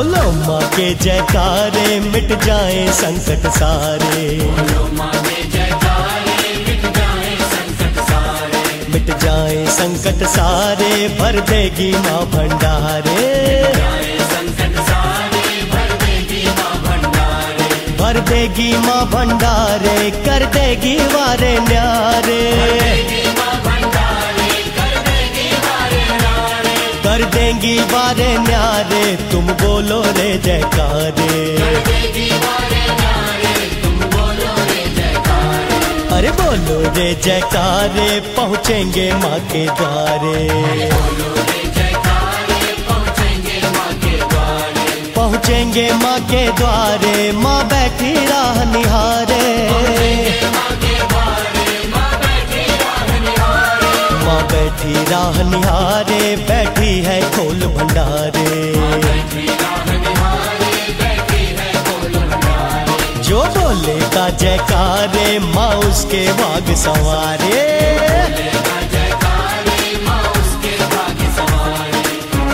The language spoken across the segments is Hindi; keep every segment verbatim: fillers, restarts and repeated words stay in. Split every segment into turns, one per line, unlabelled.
बोलो माँ के जयकारे मिट जाए संकट सारे,
बोलो माँ के जयकारे मिट जाए संकट सारे,
मिट जाए संकट सारे भर देगी माँ भंडारे,
जाए संकट सारे भर देगी माँ भंडारे,
भर देगी माँ भंडारे कर देगी वारे न्यारे,
देगी माँ भंडारे कर देगी वारे नारे,
कर देंगी वारे न्यारे तुम बोलो रे जयकारे,
कर देगी वारे नारे तुम बोलो रे जयकारे,
अरे बोलो रे जयकारे पहुँचेंगे माँ के द्वारे,
बोलो रे जयकारे पहुँचेंगे माँ के द्वारे,
पहुँचेंगे माँ के द्वारे माँ बैठी राह निहारे,
माँ के द्वारे माँ बैठी राह निहारे,
माँ बैठी राह निहारे बैठी है खोल भंडारे,
बैठी राह निहारे बैठी है खोल भंडारे,
जो बोलेगा जयकारे माँ उसके भाग संवारे,
बोलेगा जयकारे माँ उसके भाग्य संवारे,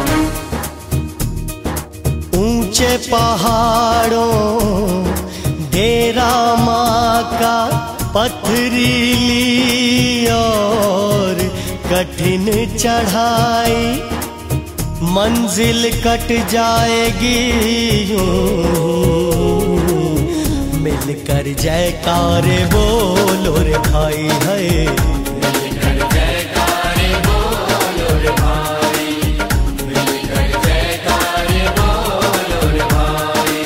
ऊंचे पहाड़ों डेरा माँ का पथरीली और कठिन चढ़ाई, मंजिल कट जाएगी यूं मिलकर जयकारे बोलो रे भाई है,
मिलकर जयकारे बोलो रे भाई, मिलकर जयकारे बोलो रे भाई,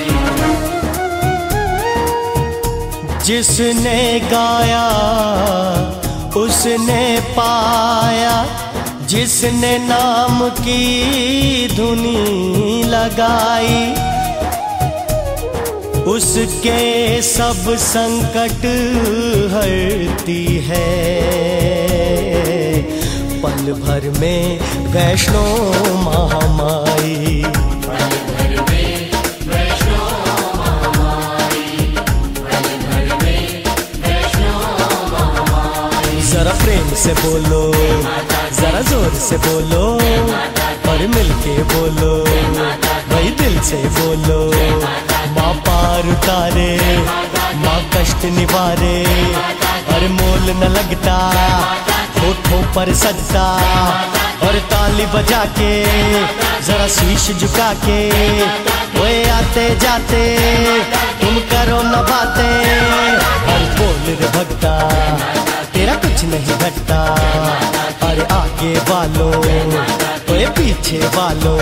जिसने गाया उसने पाया, जिसने नाम की धुनी लगाई, उसके सब संकट हरती है, पल भर में वैष्णो महामाई,
पल भर में वैष्णो महामाई, पल भर में वैष्णो महामाई,
जरा प्रेम से बोलो जरा जोर से बोलो और मिलके बोलो भाई दिल से बोलो, माँ पार उतारे माँ कष्ट निवारे, और मोल न लगता होठों पर सजता, और ताली बजा के जरा शीश झुका के वे आते जाते तुम करो न बातें, और बोल रे भक्ता तेरा कुछ नहीं घटता, अरे आगे वालों ओए पीछे वालों,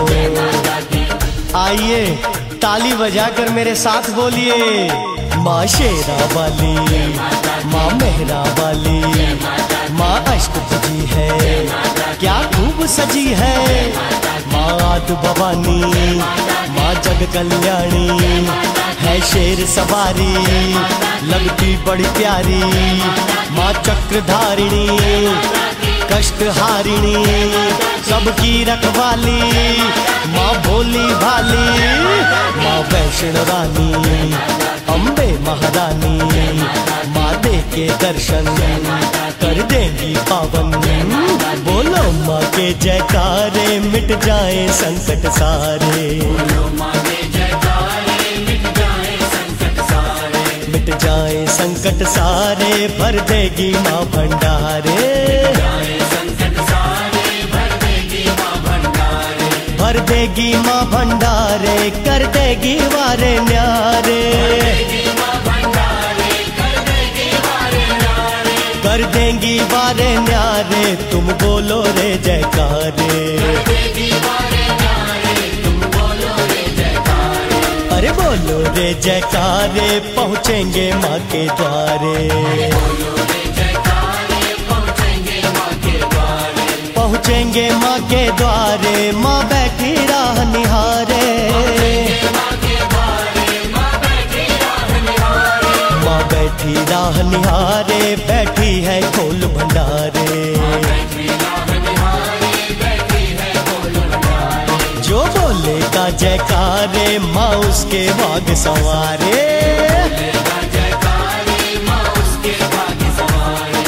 आइए ताली बजाकर मेरे साथ बोलिए, माँ शेरा वाली माँ मेहरा वाली, माँ अष्टभुजी है क्या खूब सजी है, माँ आद भवानी माँ जग कल्याणी, है शेर सवारी लगती बड़ी प्यारी, माँ चक्रधारिणी कष्ट हारिणी सबकी रखवाली, माँ भोली भाली माँ वैष्णो रानी, अम्बे महारानी माँ दे के दर्शन कर देंगी पावन, बोलो माँ के जयकारे मिट जाए संकट सारे,
बोलो माँ के जयकारे मिट जाए संकट सारे,
मिट जाए संकट सारे भर देगी माँ भंडारे,
जाए संकट सारे भर देगी माँ भंडारे,
भर देगी माँ भंडारे कर देगी वारे न्यारे,
देगी माँ भंडारे कर देगी वारे नारे,
कर देंगी वारे न्यारे तुम बोलो रे जयकारे,
देगी वारे नारे तुम बोलो रे जयकारे,
अरे बोलो रे जयकारे पहुँचेंगे माँ के द्वारे,
बोलो रे जयकारे पहुँचेंगे माँ के द्वारे,
पहुँचेंगे माँ के द्वारे माँ बैठी राह निहारे,
माँ के द्वारे माँ बैठी राह निहारे,
माँ बैठी राह निहारे बैठी है खोल भंडारे,
बैठी राह निहारे बैठी है खोल भंडारे,
जो बोलेगा जयकारे माँ उसके भाग संवारे,
बोलेगा जयकारे माँ उसके भाग्य संवारे,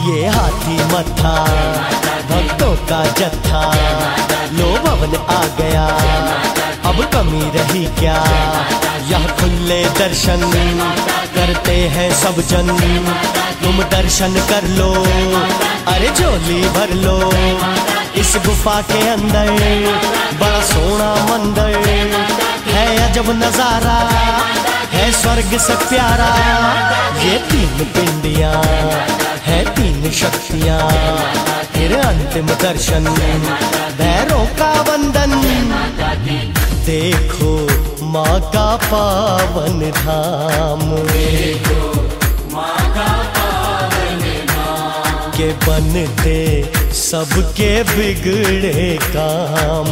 ये हाथी मत्था भक्तों का जत्था लो भवन आ गया, अब कमी रही क्या। यह खुले दर्शन करते हैं सब जन, तुम दर्शन कर लो, अरे झोली भर लो। इस गुफा के अंदर बड़ा सोना मंदिर है, अजब नजारा है स्वर्ग से प्यारा। ये तीन पिंडियां है तीन शक्तियां, फिर अंतिम दर्शन भैरों का वंदन। देखो माँ का पावन धाम, के बनते सबके बिगड़े काम,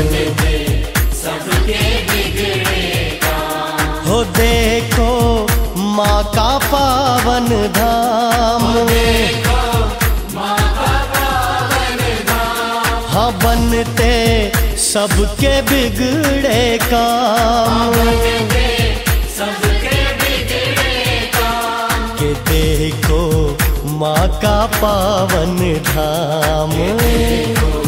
हो देखो माँ का पावन धाम। हाँ बनते सबके बिगड़े काम, के देखो माँ का पावन धाम।